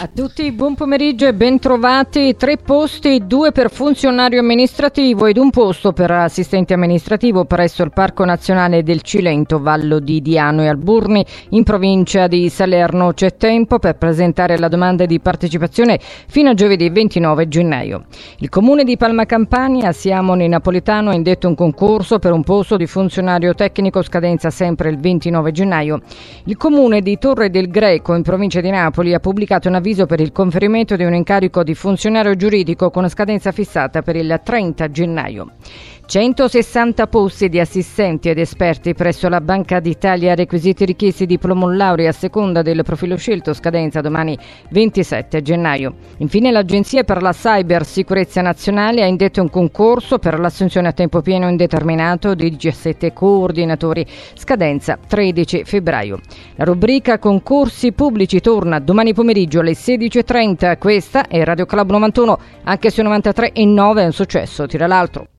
A tutti buon pomeriggio e ben trovati. 3 posti, 2 per funzionario amministrativo ed 1 posto per assistente amministrativo presso il Parco Nazionale del Cilento, Vallo di Diano e Alburni, in provincia di Salerno. C'è tempo per presentare la domanda di partecipazione fino a giovedì 29 gennaio. Il comune di Palma Campania, Siamoni Napolitano, ha indetto un concorso per un posto di funzionario tecnico, scadenza sempre il 29 gennaio. Il comune di Torre del Greco, in provincia di Napoli, ha pubblicato un avviso per il conferimento di un incarico di funzionario giuridico con scadenza fissata per il 30 gennaio. 160 posti di assistenti ed esperti presso la Banca d'Italia, requisiti richiesti diploma o laurea a seconda del profilo scelto, scadenza domani 27 gennaio. Infine l'Agenzia per la Cybersicurezza Nazionale ha indetto un concorso per l'assunzione a tempo pieno indeterminato di 17 coordinatori, scadenza 13 febbraio. La rubrica concorsi pubblici torna domani pomeriggio alle 16:30. Questa è Radio Club 91, anche su 93,9 è un successo, tira l'altro.